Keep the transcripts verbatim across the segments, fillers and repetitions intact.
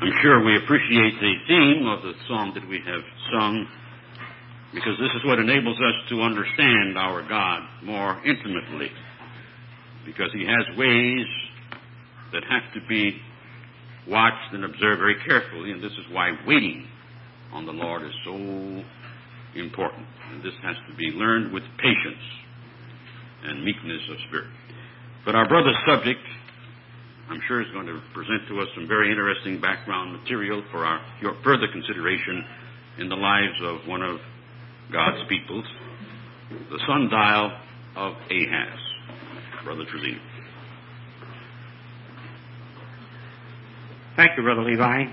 I'm sure we appreciate the theme of the song that we have sung, because this is what enables us to understand our God more intimately, because he has ways that have to be watched and observed very carefully, and this is why waiting on the Lord is so important. And this has to be learned with patience and meekness of spirit. But our brother's subject, I'm sure, is going to present to us some very interesting background material for our your further consideration in the lives of one of God's peoples, the sundial of Ahaz. Brother Trezino. Thank you, Brother Levi.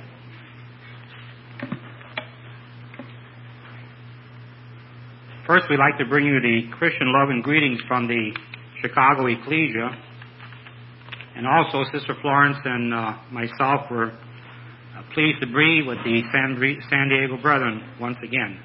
First, we'd like to bring you the Christian love and greetings from the Chicago Ecclesia. And also, Sister Florence and uh, myself were uh, pleased to be with the San, San Diego Brethren once again.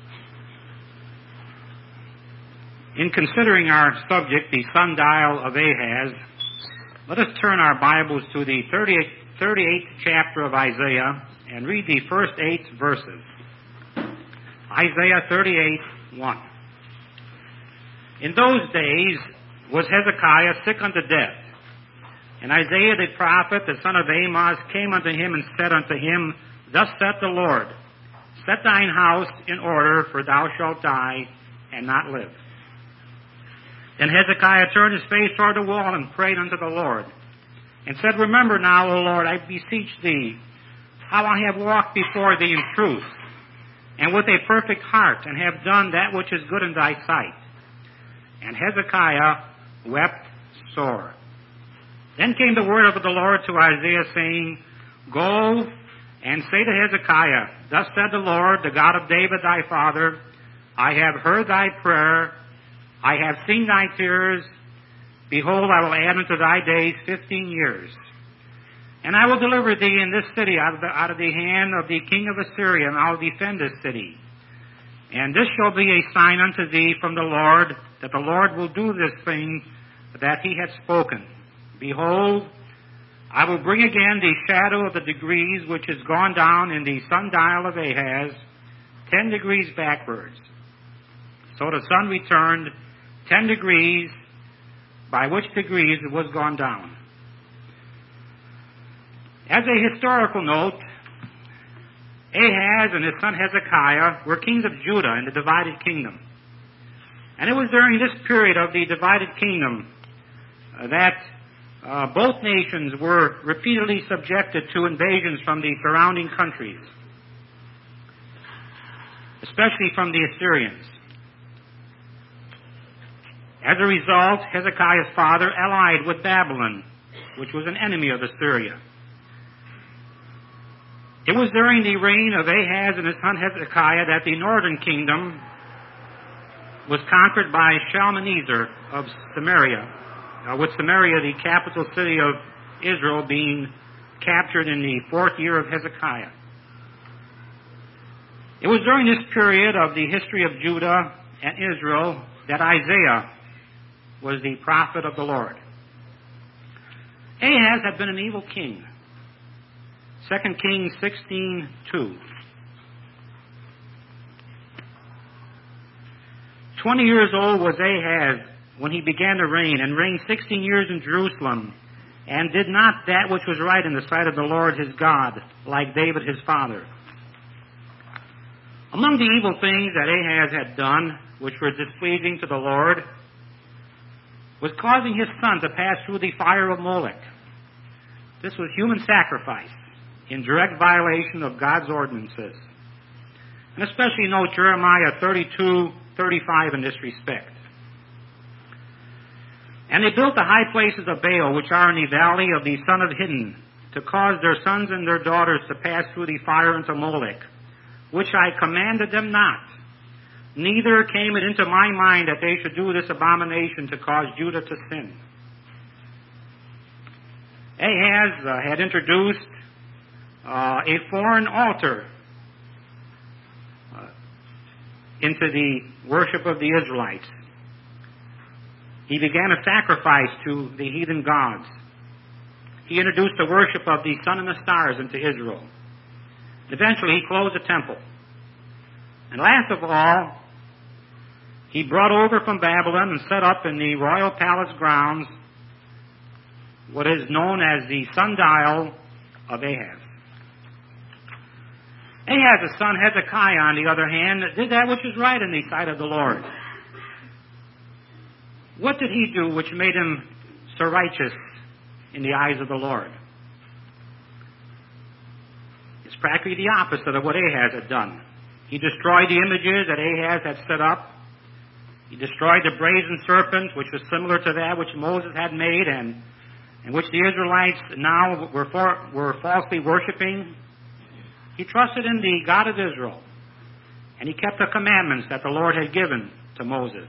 In considering our subject, the sundial of Ahaz, let us turn our Bibles to the thirty-eighth chapter of Isaiah and read the first eight verses. Isaiah thirty-eight, one. In those days was Hezekiah sick unto death, and Isaiah the prophet, the son of Amoz, came unto him and said unto him, Thus saith the Lord, Set thine house in order, for thou shalt die and not live. Then Hezekiah turned his face toward the wall and prayed unto the Lord, and said, Remember now, O Lord, I beseech thee, how I have walked before thee in truth, and with a perfect heart, and have done that which is good in thy sight. And Hezekiah wept sore. Then came the word of the Lord to Isaiah, saying, Go and say to Hezekiah, Thus said the Lord, the God of David thy father, I have heard thy prayer, I have seen thy tears. Behold, I will add unto thy days fifteen years. And I will deliver thee in this city out of the, out of the hand of the king of Assyria, and I will defend this city. And this shall be a sign unto thee from the Lord, that the Lord will do this thing that he hath spoken. Behold, I will bring again the shadow of the degrees which is gone down in the sundial of Ahaz, ten degrees backwards. So the sun returned ten degrees, by which degrees it was gone down. As a historical note, Ahaz and his son Hezekiah were kings of Judah in the divided kingdom. And it was during this period of the divided kingdom uh, that uh, both nations were repeatedly subjected to invasions from the surrounding countries, especially from the Assyrians. As a result, Hezekiah's father allied with Babylon, which was an enemy of Assyria. It was during the reign of Ahaz and his son Hezekiah that the northern kingdom was conquered by Shalmaneser of Samaria, uh, with Samaria, the capital city of Israel, being captured in the fourth year of Hezekiah. It was during this period of the history of Judah and Israel that Isaiah was the prophet of the Lord. Ahaz had been an evil king. Second Kings sixteen two. Twenty years old was Ahaz when he began to reign, and reigned sixteen years in Jerusalem, and did not that which was right in the sight of the Lord his God, like David his father. Among the evil things that Ahaz had done, which were displeasing to the Lord, was causing his son to pass through the fire of Molech. This was human sacrifice in direct violation of God's ordinances. And especially note Jeremiah thirty-two thirty-five in this respect. And they built the high places of Baal, which are in the valley of the son of Hinnom, to cause their sons and their daughters to pass through the fire unto Molech, which I commanded them not. Neither came it into my mind that they should do this abomination to cause Judah to sin. Ahaz uh, had introduced uh, a foreign altar uh, into the worship of the Israelites. He began a sacrifice to the heathen gods. he introduced the worship of the sun and the stars into Israel. Eventually, he closed the temple. And last of all, he brought over from Babylon and set up in the royal palace grounds what is known as the sundial of Ahaz. Ahaz's son Hezekiah, on the other hand, did that which is right in the sight of the Lord. What did he do which made him so righteous in the eyes of the Lord? It's practically the opposite of what Ahaz had done. He destroyed the images that Ahaz had set up. He destroyed the brazen serpent, which was similar to that which Moses had made and, and which the Israelites now were, for, were falsely worshiping. He trusted in the God of Israel, and he kept the commandments that the Lord had given to Moses.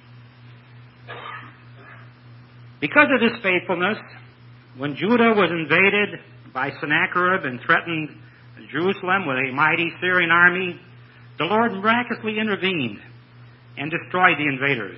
Because of this faithfulness, when Judah was invaded by Sennacherib and threatened Jerusalem with a mighty Syrian army, the Lord miraculously intervened and destroyed the invaders.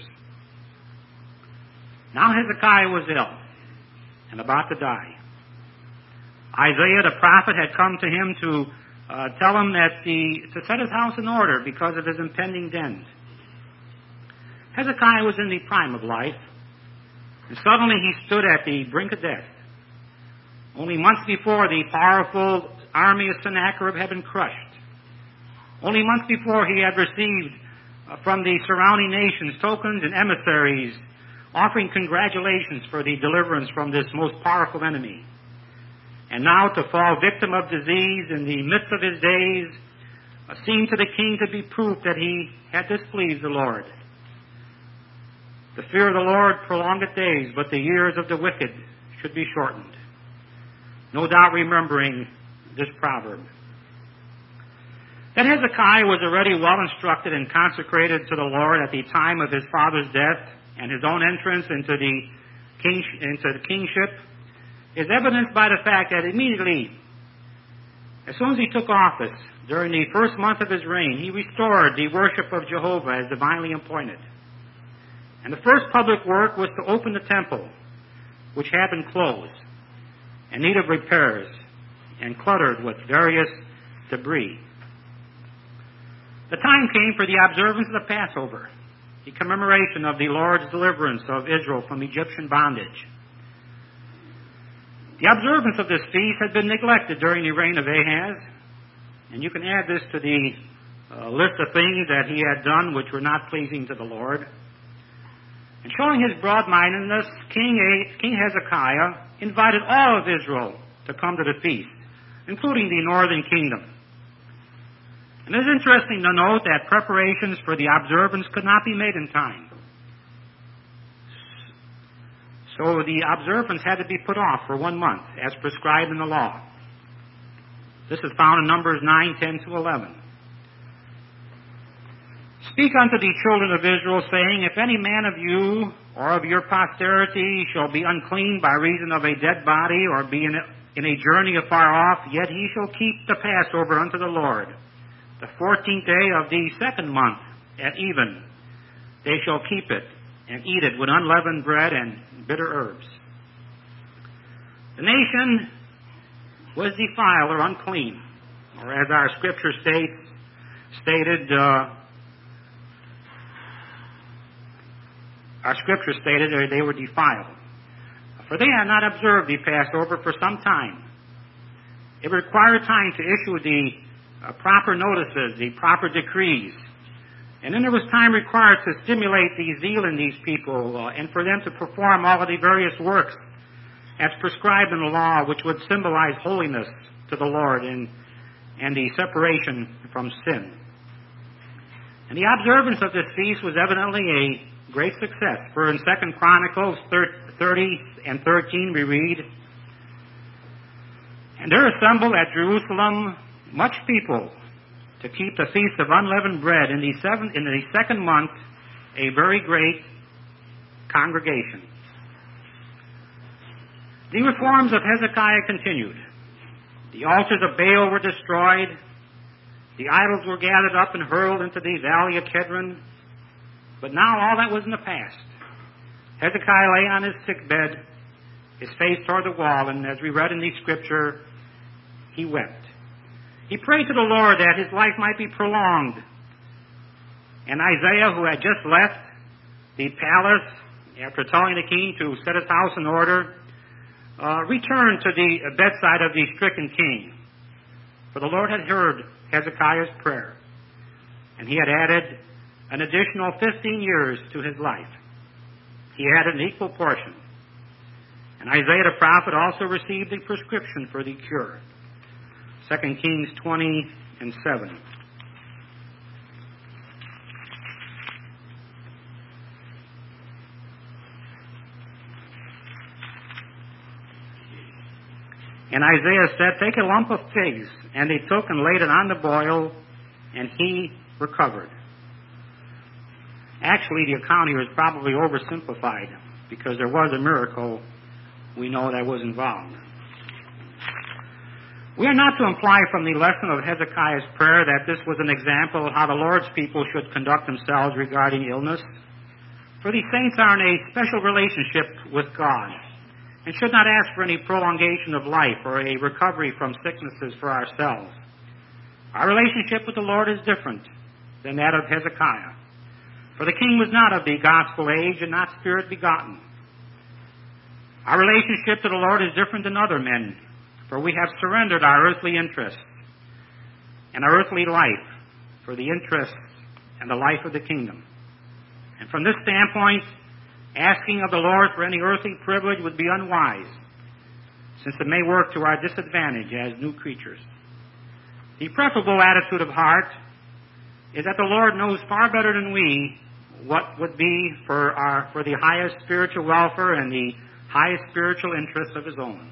Now Hezekiah was ill and about to die. Isaiah the prophet had come to him to uh, tell him that the, to set his house in order because of his impending end. Hezekiah was in the prime of life, and suddenly he stood at the brink of death. Only months before, the powerful army of Sennacherib had been crushed. Only months before, he had received uh, from the surrounding nations tokens and emissaries offering congratulations for the deliverance from this most powerful enemy. And now to fall victim of disease in the midst of his days uh, seemed to the king to be proof that he had displeased the Lord. The fear of the Lord prolongeth days, but the years of the wicked should be shortened. No doubt remembering this proverb. That Hezekiah was already well instructed and consecrated to the Lord at the time of his father's death and his own entrance into the, king, into the kingship is evidenced by the fact that immediately, as soon as he took office, during the first month of his reign, he restored the worship of Jehovah as divinely appointed. And the first public work was to open the temple, which had been closed and needed repairs and cluttered with various debris. The time came for the observance of the Passover, the commemoration of the Lord's deliverance of Israel from Egyptian bondage. The observance of this feast had been neglected during the reign of Ahaz, and you can add this to the uh, list of things that he had done which were not pleasing to the Lord. And showing his broad-mindedness, King, A- King Hezekiah invited all of Israel to come to the feast, including the northern kingdom. And it is interesting to note that preparations for the observance could not be made in time. So the observance had to be put off for one month, as prescribed in the law. This is found in Numbers nine, ten to eleven. Speak unto the children of Israel, saying, If any man of you or of your posterity shall be unclean by reason of a dead body, or be in a, in a journey afar off, yet he shall keep the Passover unto the Lord. The fourteenth day of the second month at even, they shall keep it, and eat it with unleavened bread and bitter herbs. The nation was defiled or unclean, or as our scripture states, stated, uh, our scripture stated that they were defiled. For they had not observed the Passover for some time. It required time to issue the uh, proper notices, the proper decrees. And then there was time required to stimulate the zeal in these people uh, and for them to perform all of the various works as prescribed in the law, which would symbolize holiness to the Lord and, and the separation from sin. And the observance of this feast was evidently a great success. For in Second Chronicles thirty and thirteen we read, And there assembled at Jerusalem much people to keep the feast of unleavened bread in the, seven, in the second month, a very great congregation. The reforms of Hezekiah continued. The altars of Baal were destroyed. The idols were gathered up and hurled into the valley of Kidron. But now all that was in the past. Hezekiah lay on his sick bed, his face toward the wall, and as we read in the scripture, he wept. He prayed to the Lord that his life might be prolonged. And Isaiah, who had just left the palace after telling the king to set his house in order, uh, returned to the bedside of the stricken king. For the Lord had heard Hezekiah's prayer, and he had added an additional fifteen years to his life. He had an equal portion. And Isaiah the prophet also received the prescription for the cure. Second Kings twenty and seven. And Isaiah said, "Take a lump of figs." And they took and laid it on the boil, and he recovered. Actually, the account here is probably oversimplified, because there was a miracle we know that was involved. We are not to imply from the lesson of Hezekiah's prayer that this was an example of how the Lord's people should conduct themselves regarding illness. For the saints are in a special relationship with God, and should not ask for any prolongation of life or a recovery from sicknesses for ourselves. Our relationship with the Lord is different than that of Hezekiah. For the king was not of the gospel age and not spirit begotten. Our relationship to the Lord is different than other men, for we have surrendered our earthly interests and our earthly life for the interests and the life of the kingdom. And from this standpoint, asking of the Lord for any earthly privilege would be unwise, since it may work to our disadvantage as new creatures. The preferable attitude of heart is that the Lord knows far better than we what would be for our for the highest spiritual welfare and the highest spiritual interests of his own.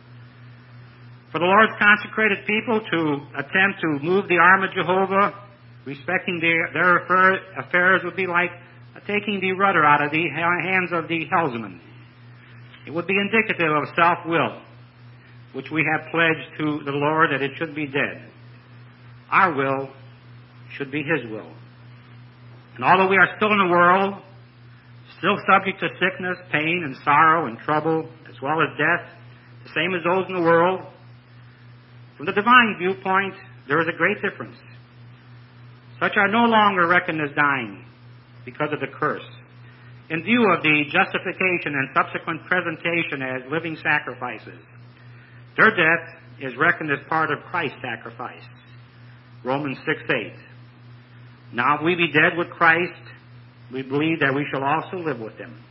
For the Lord's consecrated people to attempt to move the arm of Jehovah, respecting their, their affair, affairs, would be like taking the rudder out of the hands of the helmsman. It would be indicative of self-will, which we have pledged to the Lord that it should be dead. Our will should be his will. And although we are still in the world, still subject to sickness, pain, and sorrow, and trouble, as well as death, the same as those in the world, from the divine viewpoint, there is a great difference. Such are no longer reckoned as dying because of the curse, in view of the justification and subsequent presentation as living sacrifices. Their death is reckoned as part of Christ's sacrifice. Romans six eight. Now if we be dead with Christ, we believe that we shall also live with him.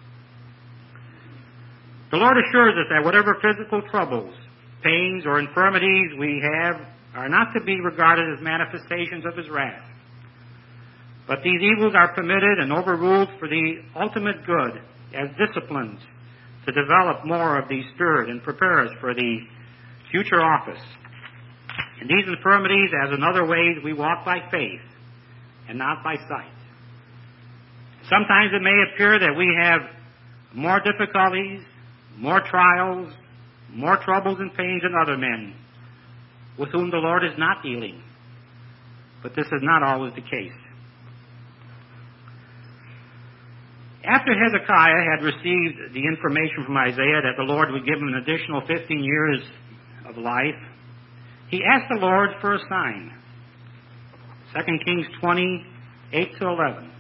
The Lord assures us that whatever physical troubles, pains, or infirmities we have are not to be regarded as manifestations of his wrath. But these evils are permitted and overruled for the ultimate good as disciplines to develop more of the Spirit and prepare us for the future office. In these infirmities, as in other ways, we walk by faith and not by sight. Sometimes it may appear that we have more difficulties, more trials, more troubles and pains than other men with whom the Lord is not dealing. But this is not always the case. After Hezekiah had received the information from Isaiah that the Lord would give him an additional fifteen years of life, he asked the Lord for a sign. Second Kings twenty, eight to eleven.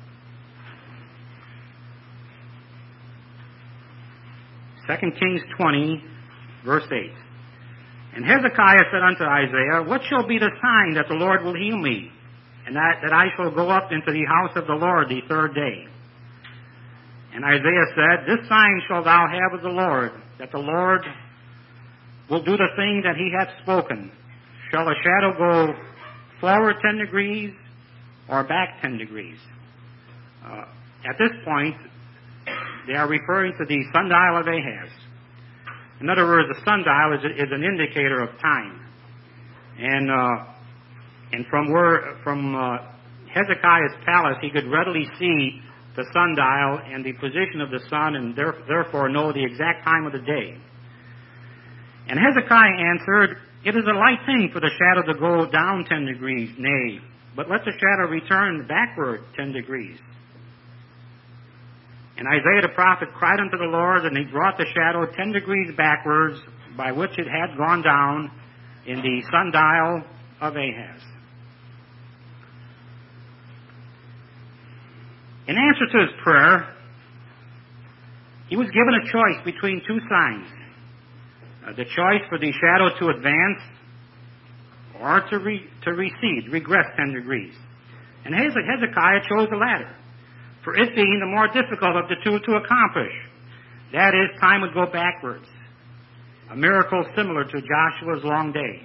Second Kings twenty, verse eight. And Hezekiah said unto Isaiah, What shall be the sign that the Lord will heal me, and that, that I shall go up into the house of the Lord the third day? And Isaiah said, This sign shalt thou have of the Lord, that the Lord will do the thing that he hath spoken. Shall a shadow go forward ten degrees or back ten degrees? Uh, at this point, they are referring to the sundial of Ahaz. In other words, the sundial is, is an indicator of time. And uh, and from where from uh, Hezekiah's palace, he could readily see the sundial and the position of the sun, and there, therefore know the exact time of the day. And Hezekiah answered, It is a light thing for the shadow to go down ten degrees, nay, but let the shadow return backward ten degrees. And Isaiah the prophet cried unto the Lord, and he brought the shadow ten degrees backwards, by which it had gone down in the sundial of Ahaz. In answer to his prayer, he was given a choice between two signs. Uh, the choice for the shadow to advance or to, re- to recede, regress ten degrees. And Hezekiah chose the latter, for it being the more difficult of the two to accomplish. That is, time would go backwards, a miracle similar to Joshua's long day.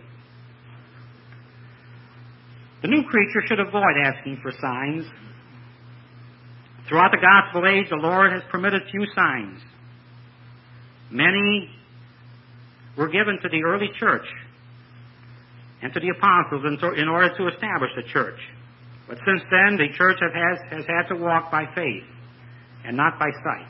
The new creature should avoid asking for signs. Throughout the gospel age, the Lord has permitted few signs. Many were given to the early church and to the apostles in order to establish the church. But since then, the church has, has had to walk by faith and not by sight.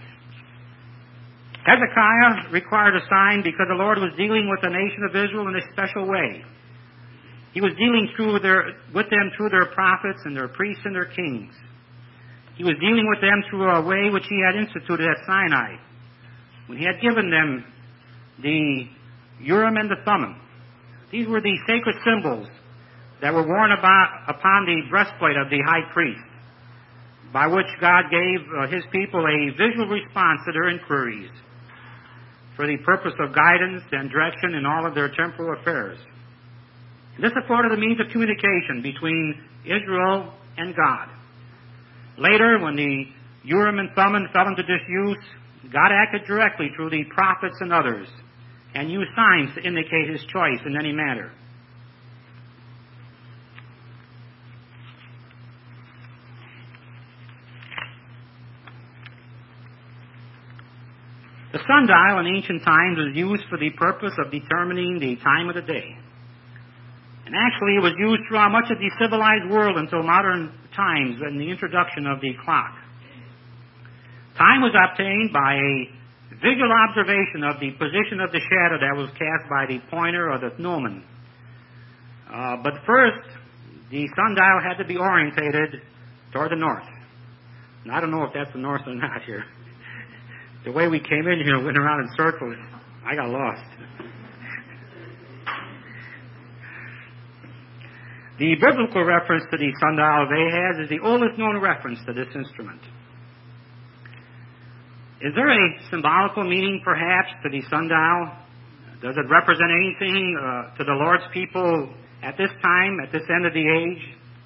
Hezekiah required a sign because the Lord was dealing with the nation of Israel in a special way. He was dealing through their, with them through their prophets and their priests and their kings. He was dealing with them through a way which he had instituted at Sinai, when he had given them the Urim and the Thummim. These were the sacred symbols that were worn about, upon the breastplate of the high priest, by which God gave uh, his people a visual response to their inquiries for the purpose of guidance and direction in all of their temporal affairs. This afforded a means of communication between Israel and God. Later, when the Urim and Thummim fell into disuse, God acted directly through the prophets and others and used signs to indicate his choice in any matter. The sundial in ancient times was used for the purpose of determining the time of the day. And actually, it was used throughout much of the civilized world until modern times and the introduction of the clock. Time was obtained by a visual observation of the position of the shadow that was cast by the pointer or the gnomon. Uh, but first, the sundial had to be orientated toward the north. And I don't know if that's the north or not here. The way we came in here, went around in circles, I got lost. The biblical reference to the sundial of Ahaz is the oldest known reference to this instrument. Is there a symbolical meaning, perhaps, to the sundial? Does it represent anything uh, to the Lord's people at this time, at this end of the age?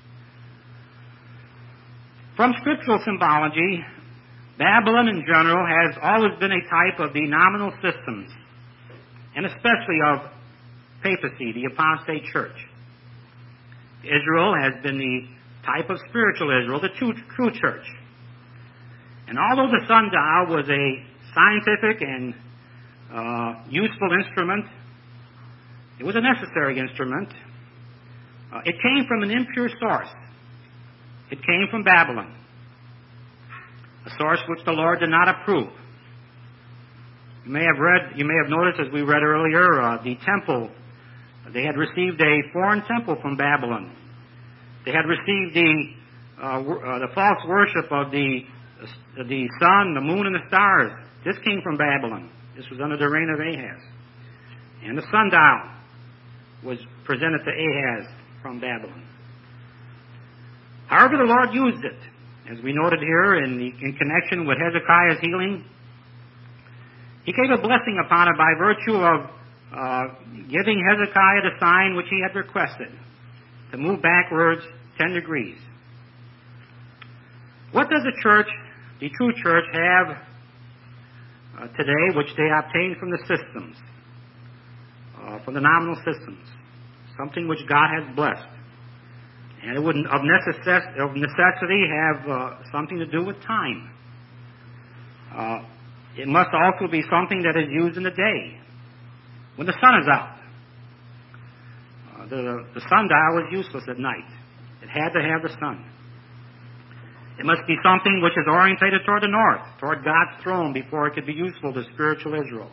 From scriptural symbology, Babylon in general has always been a type of the nominal systems, and especially of papacy, the apostate church. Israel has been the type of spiritual Israel, the true, true church. And although the sundial was a scientific and uh, useful instrument, it was a necessary instrument. Uh, it came from an impure source. It came from Babylon, a source which the Lord did not approve. You may have read, you may have noticed, as we read earlier, uh, the temple. They had received a foreign temple from Babylon. They had received the uh, uh, the false worship of the uh, the sun, the moon, and the stars. This came from Babylon. This was under the reign of Ahaz. And the sundial was presented to Ahaz from Babylon. However, the Lord used it, as we noted here in, the, in connection with Hezekiah's healing. He gave a blessing upon it by virtue of Uh, giving Hezekiah the sign which he had requested, to move backwards ten degrees. What does the church, the true church, have uh, today which they obtained from the systems, uh, from the nominal systems? Something which God has blessed. And it would of, necess- of necessity have uh, something to do with time. Uh, it must also be something that is used in the day, when the sun is out. Uh, the, the sundial was useless at night. It had to have the sun. It must be something which is orientated toward the north, toward God's throne, before it could be useful to spiritual Israel.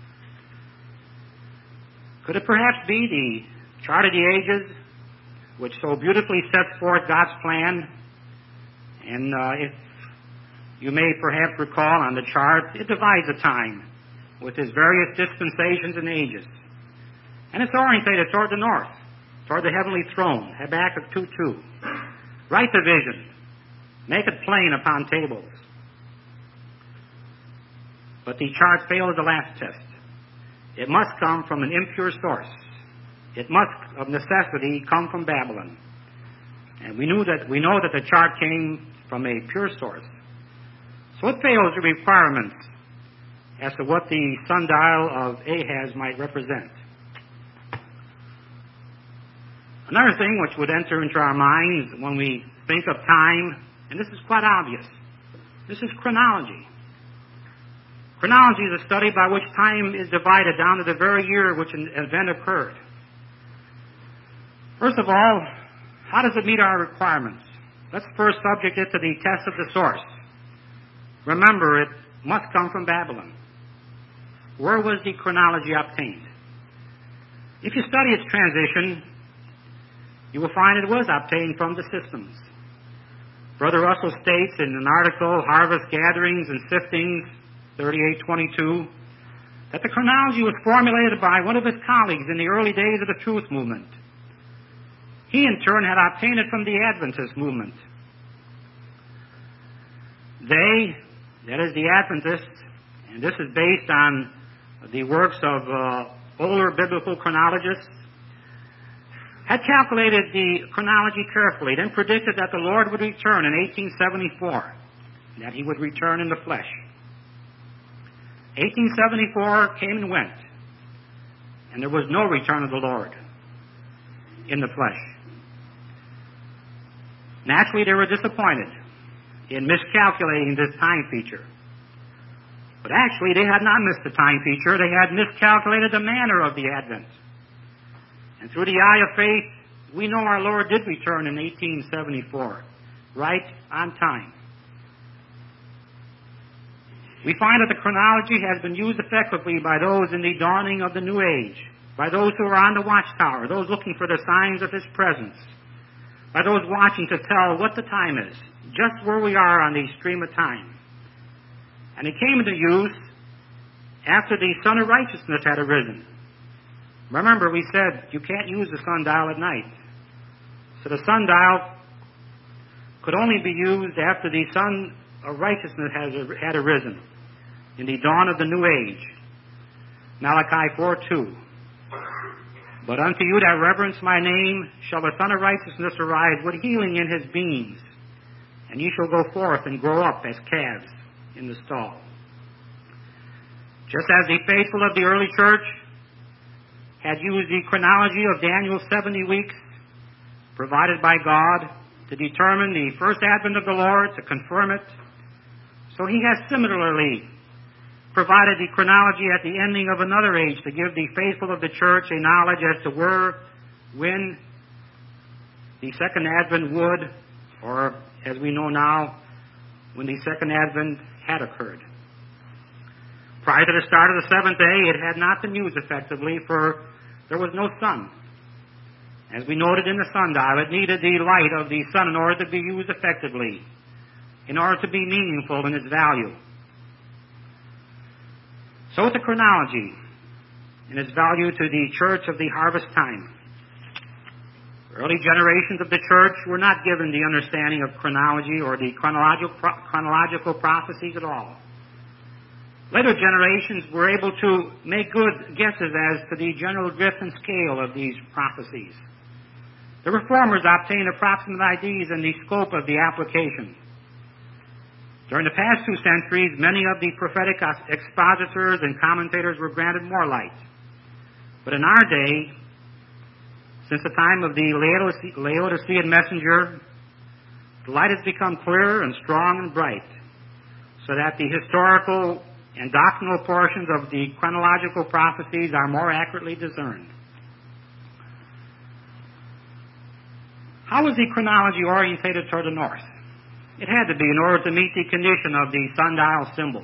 Could it perhaps be the chart of the ages, which so beautifully sets forth God's plan? And uh, if you may perhaps recall on the chart, it divides the time with its various dispensations and ages. And it's orientated toward the north, toward the heavenly throne, Habakkuk two two. Write the vision. Make it plain upon tables. But the chart failed at the last test. It must come from an impure source. It must, of necessity, come from Babylon. And we knew that we know that the chart came from a pure source. So it fails the requirements as to what the sundial of Ahaz might represent. Another thing which would enter into our minds when we think of time, and this is quite obvious, this is chronology. Chronology is a study by which time is divided down to the very year which an event occurred. First of all, how does it meet our requirements? Let's first subject it to the test of the source. Remember, it must come from Babylon. Where was the chronology obtained? If you study its transition, you will find it was obtained from the systems. Brother Russell states in an article, Harvest Gatherings and Siftings, thirty-eight twenty-two, that the chronology was formulated by one of his colleagues in the early days of the Truth Movement. He, in turn, had obtained it from the Adventist movement. They, that is the Adventists, and this is based on the works of uh, older biblical chronologists, had calculated the chronology carefully, then predicted that the Lord would return in eighteen seventy-four, that he would return in the flesh. eighteen seventy-four came and went, and there was no return of the Lord in the flesh. Naturally, they were disappointed in miscalculating this time feature. But actually, they had not missed the time feature. They had miscalculated the manner of the Advent. And through the eye of faith, we know our Lord did return in eighteen seventy-four, right on time. We find that the chronology has been used effectively by those in the dawning of the New Age, by those who are on the watchtower, those looking for the signs of His presence, by those watching to tell what the time is, just where we are on the stream of time. And it came into use after the Sun of Righteousness had arisen. Remember, we said you can't use the sundial at night. So the sundial could only be used after the Sun of Righteousness has, had arisen, in the dawn of the New Age. Malachi four two. But unto you that reverence my name shall the Sun of Righteousness arise with healing in his beams, and ye shall go forth and grow up as calves in the stall. Just as the faithful of the early church had used the chronology of Daniel's seventy weeks provided by God to determine the first advent of the Lord, to confirm it, so he has similarly provided the chronology at the ending of another age to give the faithful of the church a knowledge as to where, when the second advent would, or as we know now, when the second advent had occurred. Prior to the start of the seventh day, it had not been used effectively, for there was no sun. As we noted in the sundial, it needed the light of the sun in order to be used effectively, in order to be meaningful in its value. So with the chronology and its value to the church of the harvest time. Early generations of the church were not given the understanding of chronology or the chronological, chronological prophecies at all. Later generations were able to make good guesses as to the general drift and scale of these prophecies. The reformers obtained approximate ideas in the scope of the application. During the past two centuries, many of the prophetic expositors and commentators were granted more light. But in our day, since the time of the Laodicean messenger, the light has become clearer and strong and bright, so that the historical and doctrinal portions of the chronological prophecies are more accurately discerned. How was the chronology orientated toward the north? It had to be in order to meet the condition of the sundial symbol.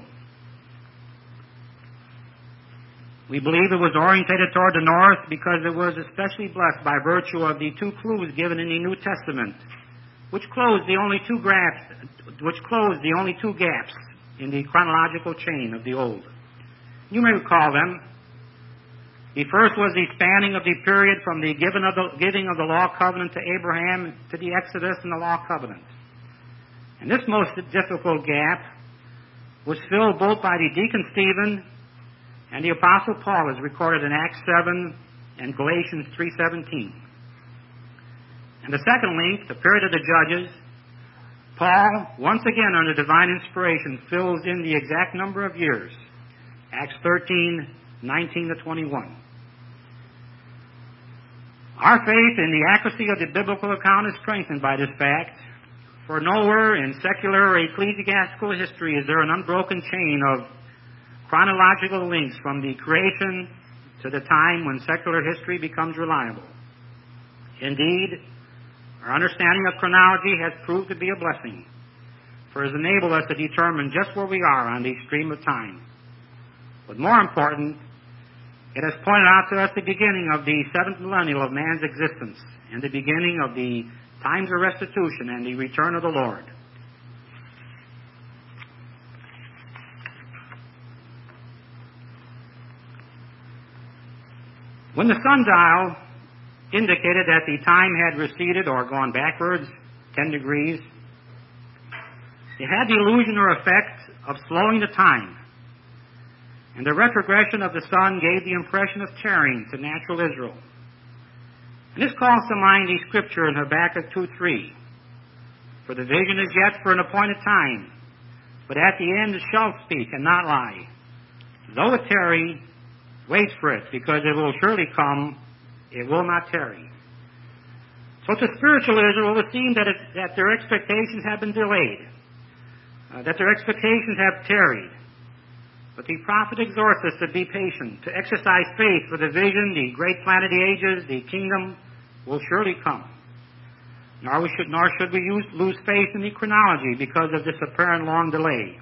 We believe it was orientated toward the north because it was especially blessed by virtue of the two clues given in the New Testament which closed the only two gaps, which closed the only two gaps in the chronological chain of the Old. You may recall them. The first was the spanning of the period from the giving of the, giving of the law covenant to Abraham to the Exodus and the law covenant. And this most difficult gap was filled both by the deacon Stephen and the apostle Paul, as recorded in Acts seven and Galatians three seventeen. And the second link, the period of the judges, Paul, once again under divine inspiration, fills in the exact number of years, Acts thirteen, nineteen to twenty-one. Our faith in the accuracy of the biblical account is strengthened by this fact, for nowhere in secular or ecclesiastical history is there an unbroken chain of chronological links from the creation to the time when secular history becomes reliable. Indeed, our understanding of chronology has proved to be a blessing, for it has enabled us to determine just where we are on the stream of time. But more important, it has pointed out to us the beginning of the seventh millennium of man's existence and the beginning of the times of restitution and the return of the Lord. When the sundial indicated that the time had receded or gone backwards ten degrees, it had the illusion or effect of slowing the time. And the retrogression of the sun gave the impression of tarrying to natural Israel. And this calls to mind the scripture in Habakkuk two three. For the vision is yet for an appointed time, but at the end it shall speak and not lie. Though it tarry, wait for it, because it will surely come, it will not tarry. So to spiritual Israel, it seemed that, it, that their expectations have been delayed, uh, that their expectations have tarried. But the prophet exhorts us to be patient, to exercise faith for the vision, the great plan of the ages, the kingdom will surely come. Nor, we should, nor should we use, lose faith in the chronology because of this apparent long delay.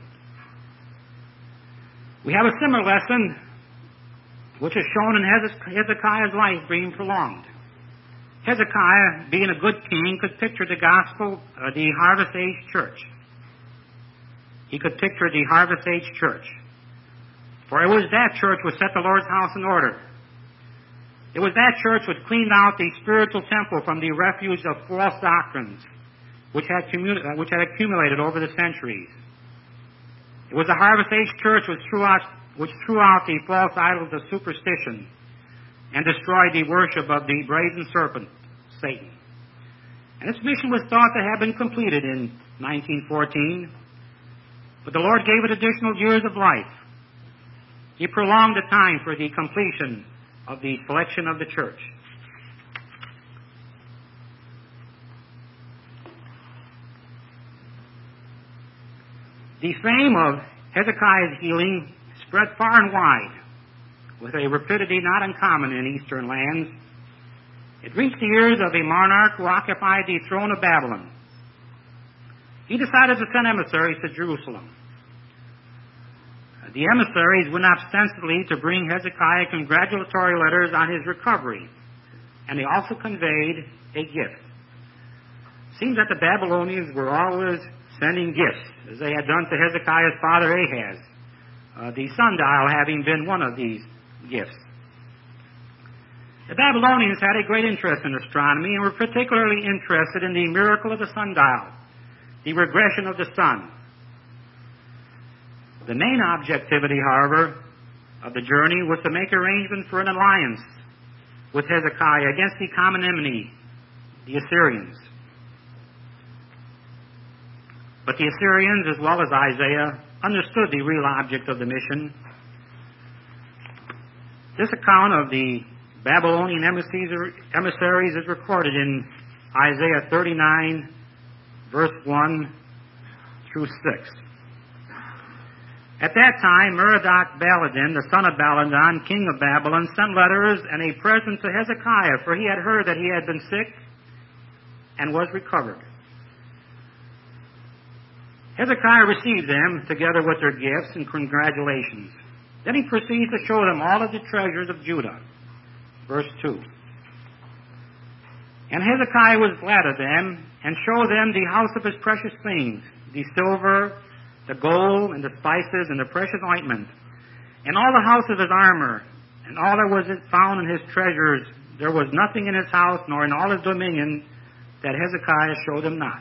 We have a similar lesson which is shown in Hezekiah's life being prolonged. Hezekiah, being a good king, could picture the gospel, uh, the Harvest Age church. He could picture the Harvest Age church. For it was that church which set the Lord's house in order. It was that church which cleaned out the spiritual temple from the refuge of false doctrines which had, commu- which had accumulated over the centuries. It was the Harvest Age church which threw out, which threw out the false idols of superstition and destroyed the worship of the brazen serpent, Satan. And its mission was thought to have been completed in nineteen fourteen, but the Lord gave it additional years of life. He prolonged the time for the completion of the selection of the church. The fame of Hezekiah's healing spread far and wide with a rapidity not uncommon in eastern lands. It reached the ears of a monarch who occupied the throne of Babylon. He decided to send emissaries to Jerusalem. The emissaries went ostensibly to bring Hezekiah congratulatory letters on his recovery, and they also conveyed a gift. It seems that the Babylonians were always sending gifts, as they had done to Hezekiah's father Ahaz, uh, the sundial having been one of these gifts. The Babylonians had a great interest in astronomy and were particularly interested in the miracle of the sundial, the regression of the sun. The main objectivity, however, of the journey was to make arrangements for an alliance with Hezekiah against the common enemy, the Assyrians. But the Assyrians, as well as Isaiah, understood the real object of the mission. This account of the Babylonian emissaries is recorded in Isaiah thirty-nine, verse one through six. At that time, Merodach-Baladan, the son of Baladan, king of Babylon, sent letters and a present to Hezekiah, for he had heard that he had been sick and was recovered. Hezekiah received them, together with their gifts and congratulations. Then he proceeded to show them all of the treasures of Judah. Verse two. And Hezekiah was glad of them, and showed them the house of his precious things, the silver, the gold, and the spices, and the precious ointment, and all the house of his armor, and all that was found in his treasures. There was nothing in his house, nor in all his dominion, that Hezekiah showed them not.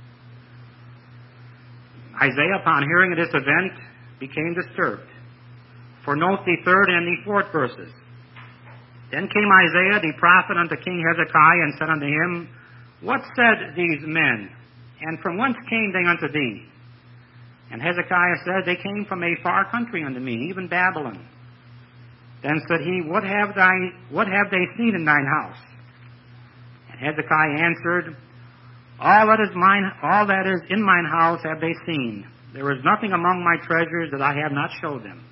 Isaiah, upon hearing of this event, became disturbed. For note the third and the fourth verses. Then came Isaiah the prophet unto King Hezekiah, and said unto him, What said these men? And from whence came they unto thee? And Hezekiah said, They came from a far country unto me, even Babylon. Then said he, What have thy what have they seen in thine house? And Hezekiah answered, All that is mine all that is in mine house have they seen. There is nothing among my treasures that I have not showed them.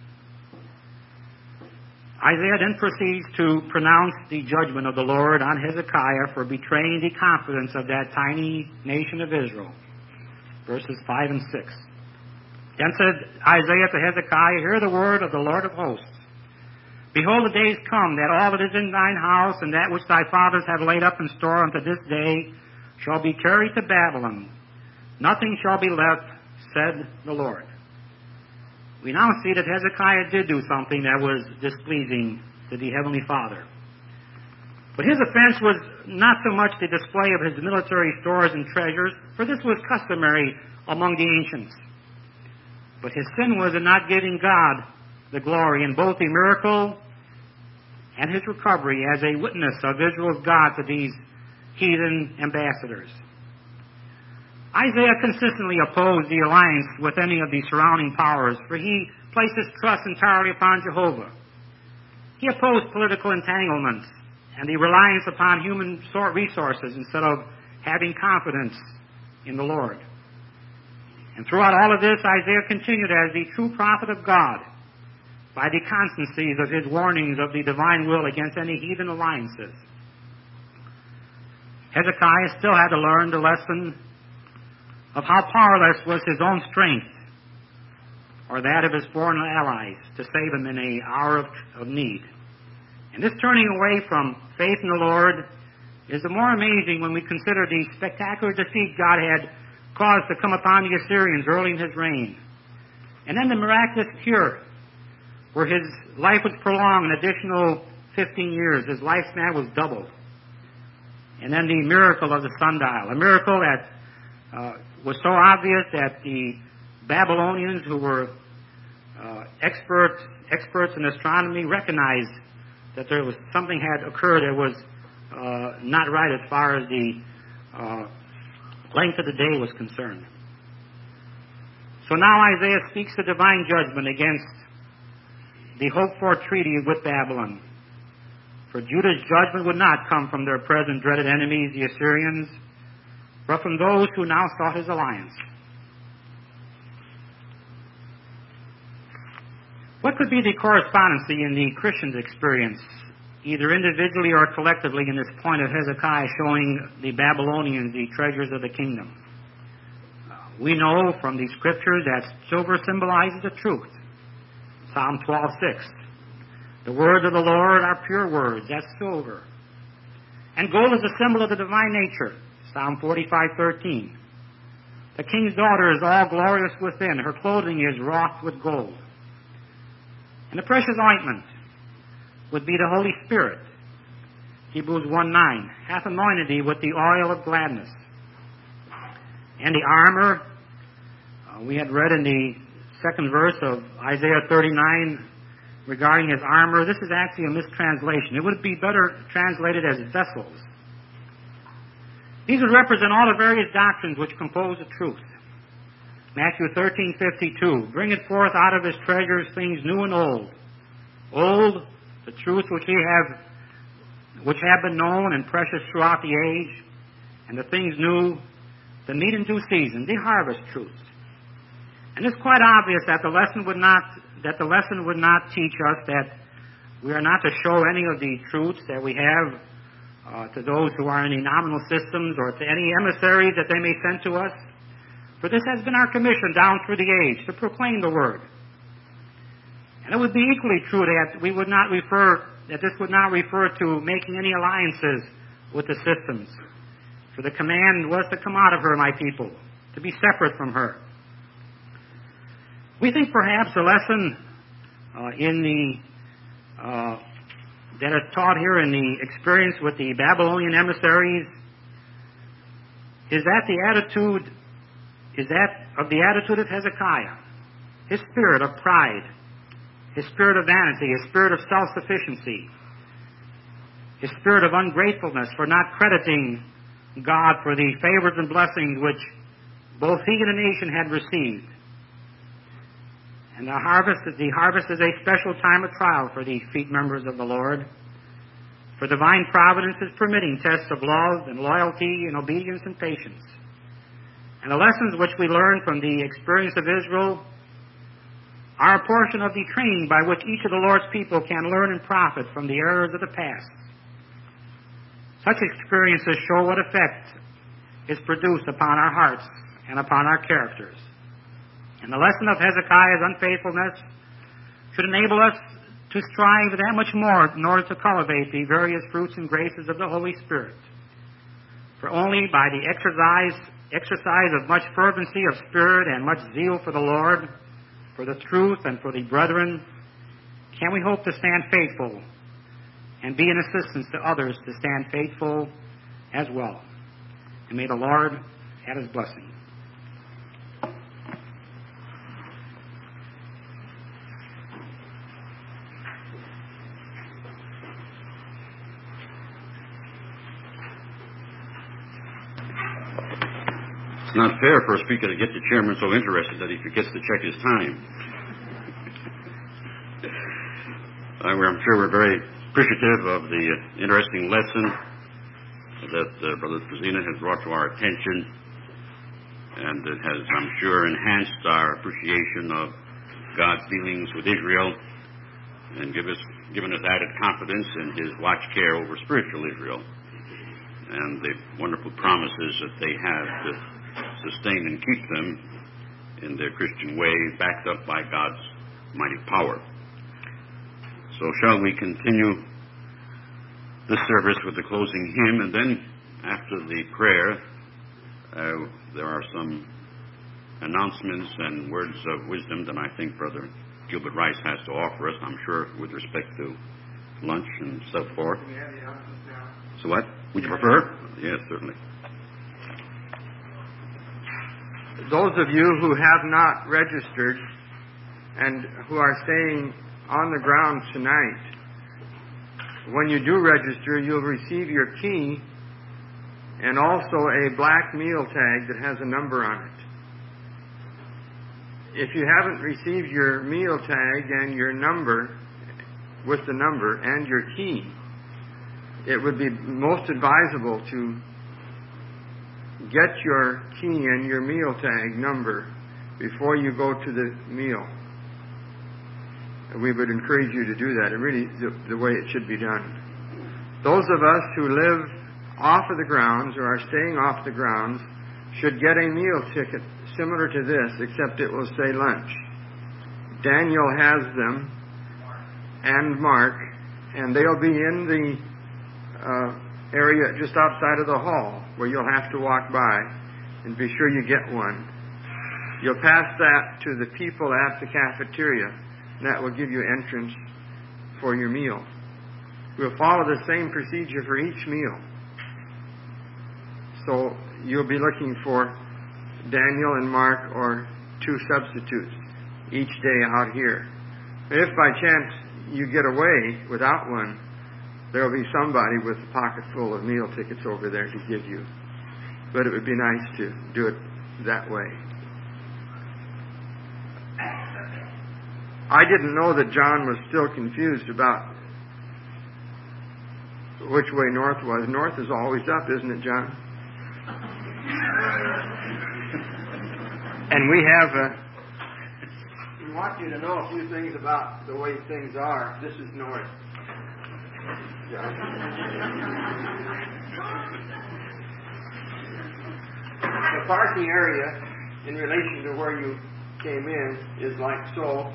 Isaiah then proceeds to pronounce the judgment of the Lord on Hezekiah for betraying the confidence of that tiny nation of Israel. Verses five and six. Then said Isaiah to Hezekiah, Hear the word of the Lord of hosts. Behold, the days come that all that is in thine house, and that which thy fathers have laid up in store unto this day, shall be carried to Babylon. Nothing shall be left, said the Lord. We now see that Hezekiah did do something that was displeasing to the Heavenly Father. But his offense was not so much the display of his military stores and treasures, for this was customary among the ancients. But his sin was in not giving God the glory in both the miracle and his recovery as a witness of Israel's God to these heathen ambassadors. Isaiah consistently opposed the alliance with any of the surrounding powers, for he placed his trust entirely upon Jehovah. He opposed political entanglements and the reliance upon human resources instead of having confidence in the Lord. And throughout all of this, Isaiah continued as the true prophet of God by the constancies of his warnings of the divine will against any heathen alliances. Hezekiah still had to learn the lesson of how powerless was his own strength or that of his foreign allies to save him in an hour of, of need. And this turning away from faith in the Lord is the more amazing when we consider the spectacular defeat God had caused to come upon the Assyrians early in his reign. And then the miraculous cure, where his life was prolonged an additional fifteen years. His lifespan was doubled. And then the miracle of the sundial, a miracle that uh, was so obvious that the Babylonians, who were uh, experts experts in astronomy, recognized that there was something had occurred that was uh, not right as far as the uh, length of the day was concerned. So now Isaiah speaks the divine judgment against the hoped-for treaty with Babylon. For Judah's judgment would not come from their present dreaded enemies, the Assyrians, but from those who now sought his alliance. What could be the correspondency in the Christian's experience, either individually or collectively, in this point of Hezekiah showing the Babylonians the treasures of the kingdom? We know from the scriptures that silver symbolizes the truth. Psalm twelve six. The words of the Lord are pure words. That's silver. And gold is a symbol of the divine nature. Psalm forty-five thirteen. The king's daughter is all glorious within. Her clothing is wrought with gold. And the precious ointment would be the Holy Spirit. Hebrews one nine. Hath anointed thee with the oil of gladness. And the armor, uh, we had read in the second verse of Isaiah thirty-nine regarding his armor. This is actually a mistranslation. It would be better translated as vessels. These would represent all the various doctrines which compose the truth. Matthew thirteen fifty-two. Bring it forth out of his treasures things new and old. Old, the truth which we have, which have been known and precious throughout the age, and the things new, the meat in due season, the harvest truths. And it's quite obvious that the lesson would not that the lesson would not teach us that we are not to show any of the truths that we have uh, to those who are in the nominal systems or to any emissaries that they may send to us. For this has been our commission down through the age, to proclaim the word. And it would be equally true that we would not refer that this would not refer to making any alliances with the systems. For the command was to come out of her, my people, to be separate from her. We think perhaps a lesson uh, in the uh, that is taught here in the experience with the Babylonian emissaries is that the attitude is that of the attitude of Hezekiah, his spirit of pride, his spirit of vanity, his spirit of self-sufficiency, his spirit of ungratefulness for not crediting God for the favors and blessings which both he and the nation had received. And the harvest, the harvest is a special time of trial for the feet members of the Lord. For divine providence is permitting tests of love and loyalty and obedience and patience. And the lessons which we learn from the experience of Israel are a portion of the training by which each of the Lord's people can learn and profit from the errors of the past. Such experiences show what effect is produced upon our hearts and upon our characters. And the lesson of Hezekiah's unfaithfulness should enable us to strive that much more in order to cultivate the various fruits and graces of the Holy Spirit. For only by the exercise, exercise of much fervency of spirit and much zeal for the Lord, for the truth and for the brethren, can we hope to stand faithful and be an assistance to others to stand faithful as well. And may the Lord add his blessing. It's not fair for a speaker to get the chairman so interested that he forgets to check his time. uh, I'm sure we're very appreciative of the uh, interesting lesson that uh, Brother Frazina has brought to our attention, and it has, I'm sure, enhanced our appreciation of God's dealings with Israel and give us, given us added confidence in his watch care over spiritual Israel and the wonderful promises that they have to sustain and keep them in their Christian way, backed up by God's mighty power. So shall we continue the service with the closing hymn, and then after the prayer, uh, there are some announcements and words of wisdom that I think Brother Gilbert Rice has to offer us, I'm sure, with respect to lunch and so forth. So what? Would you prefer? Yes, certainly. Those of you who have not registered and who are staying on the ground tonight, when you do register, you'll receive your key and also a black meal tag that has a number on it. If you haven't received your meal tag and your number, with the number and your key, it would be most advisable to get your key and your meal tag number before you go to the meal. We would encourage you to do that. It really is the, the way it should be done. Those of us who live off of the grounds or are staying off the grounds should get a meal ticket similar to this, except it will say lunch. Daniel has them, and Mark, and they'll be in the uh, area just outside of the hall where you'll have to walk by, and be sure you get one. You'll pass that to the people at the cafeteria, and that will give you entrance for your meal. We'll follow the same procedure for each meal. So you'll be looking for Daniel and Mark or two substitutes each day out here. If by chance you get away without one, there will be somebody with a pocket full of meal tickets over there to give you. But it would be nice to do it that way. I didn't know that John was still confused about which way north was. North is always up, isn't it, John? And we have a... We want you to know a few things about the way things are. This is north. John. The parking area in relation to where you came in is like so.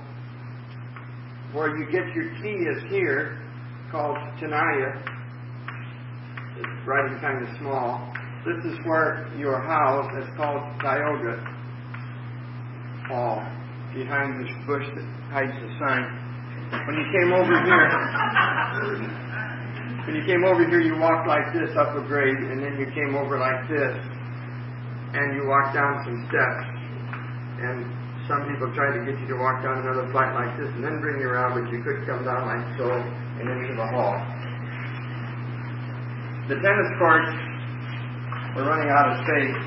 Where you get your key is here, called Tenaya. writing kind of small. This is where you're housed. It's called Tioga Hall, behind this bush that hides the sign. When you came over here, when you came over here, you walked like this up a grade, and then you came over like this, and you walked down some steps. And some people tried to get you to walk down another flight like this, and then bring you around, but you could come down like so, and into the hall. The tennis courts, we're running out of space.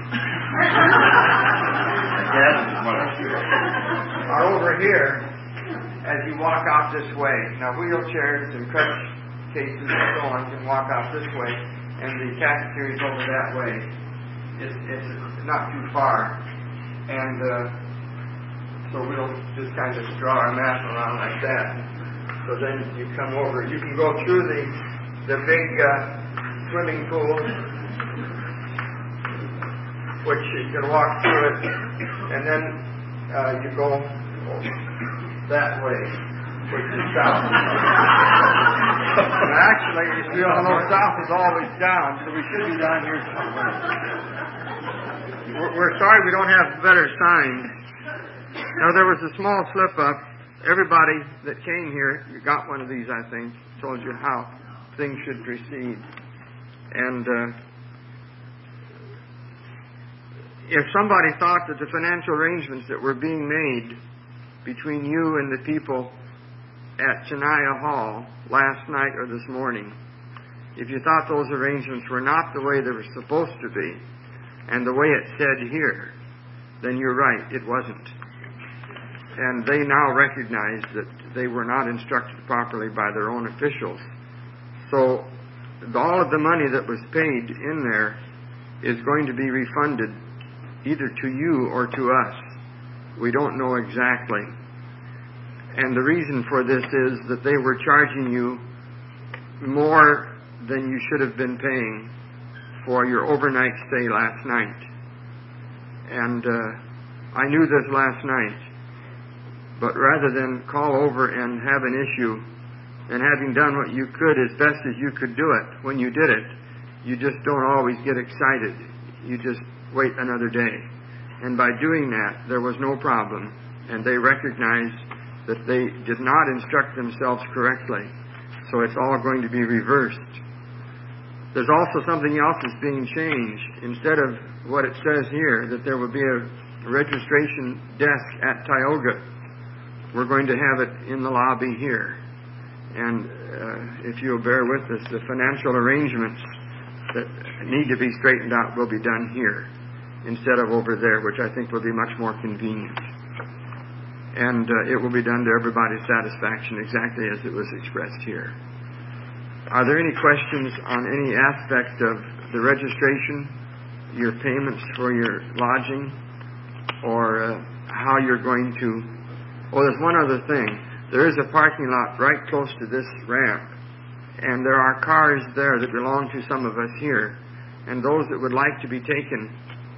Are over here as you walk out this way. Now wheelchairs and crutch cases and so on can walk out this way, and the cafeteria is over that way. It's, it's not too far, and uh, so we'll just kind of draw our map around like that. So then you come over. You can go through the the big uh, swimming pool, which you can walk through it, and then uh, you go that way, which is south. And actually, we all know south is always down, so we should be down here somewhere. We're, we're sorry we don't have better signs. Now, there was a small slip-up. Everybody that came here, you got one of these, I think, told you how things should proceed. And uh, if somebody thought that the financial arrangements that were being made between you and the people at Chania Hall last night or this morning, if you thought those arrangements were not the way they were supposed to be, and the way it said here, then you're right, it wasn't. And they now recognize that they were not instructed properly by their own officials. So all of the money that was paid in there is going to be refunded either to you or to us. We don't know exactly. And the reason for this is that they were charging you more than you should have been paying for your overnight stay last night. And uh, I knew this last night. But rather than call over and have an issue, and having done what you could as best as you could do it, when you did it, you just don't always get excited. You just wait another day. And by doing that, there was no problem. And they recognized that they did not instruct themselves correctly. So it's all going to be reversed. There's also something else that's being changed. Instead of what it says here, that there will be a registration desk at Tioga, we're going to have it in the lobby here. And uh, if you'll bear with us, the financial arrangements that need to be straightened out will be done here instead of over there, which I think will be much more convenient. And uh, it will be done to everybody's satisfaction exactly as it was expressed here. Are there any questions on any aspect of the registration, your payments for your lodging, or uh, how you're going to... Oh, there's one other thing. There is a parking lot right close to this ramp, and there are cars there that belong to some of us here, and those that would like to be taken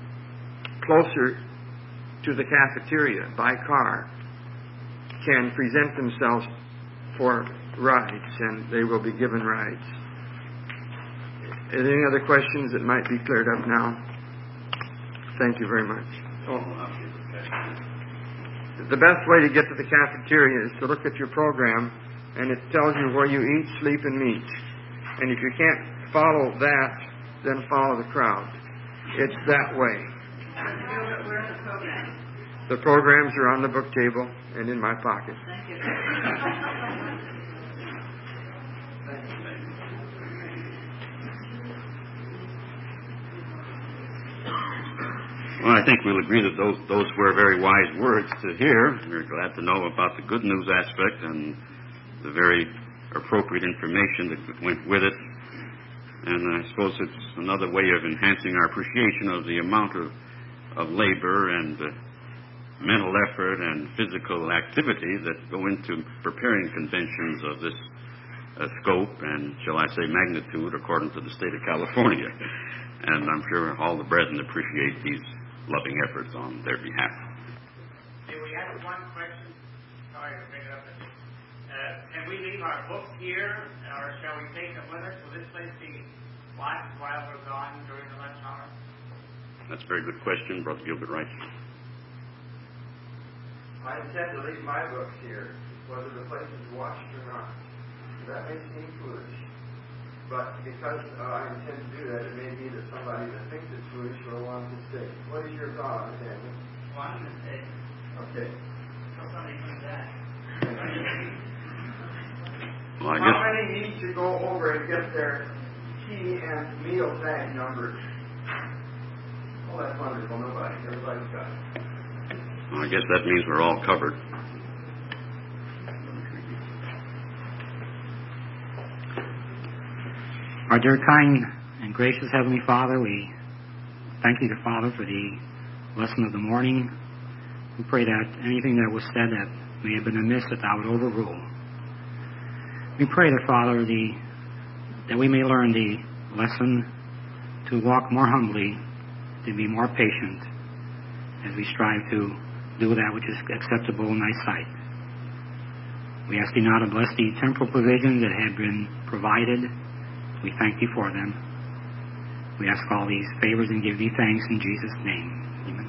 closer to the cafeteria by car can present themselves for rides, and they will be given rides. Are there any other questions that might be cleared up now? Thank you very much. Oh. The best way to get to the cafeteria is to look at your program, and it tells you where you eat, sleep, and meet. And if you can't follow that, then follow the crowd. It's that way. Where are the programs? The programs are on the book table and in my pocket. Thank you. Well, I think we'll agree that those those were very wise words to hear. We're glad to know about the good news aspect and the very appropriate information that went with it. And I suppose it's another way of enhancing our appreciation of the amount of, of labor and uh, mental effort and physical activity that go into preparing conventions of this uh, scope and, shall I say, magnitude according to the state of California. And I'm sure all the brethren appreciate these loving efforts on their behalf. Okay, we have one question. Sorry to bring it up. Uh, can we leave our books here, or shall we take them with us? Will this place be Why, while we're gone during the lunch hour? That's a very good question, Brother Gilbert Wright. I intend to leave my books here, whether the place is watched or not. That may seem foolish, but because uh, I intend to do that, it may be that somebody that thinks it's foolish will want to stay. What is your thought, Daniel? Well, I'm going to say, Okay. tell somebody comes back. Well, I How guess many need to go over and get their tea and meal tag numbers? Oh, that's wonderful. Nobody. Everybody's got it. well, I guess that means we're all covered. Our dear, kind, and gracious Heavenly Father, we thank you, the Father, for the lesson of the morning. We pray that anything that was said that may have been amiss, that thou would overrule. We pray that, Father, the, that we may learn the lesson to walk more humbly, to be more patient, as we strive to do that which is acceptable in thy sight. We ask thee now to bless the temporal provisions that have been provided. We thank thee for them. We ask all these favors and give thee thanks in Jesus' name. Amen.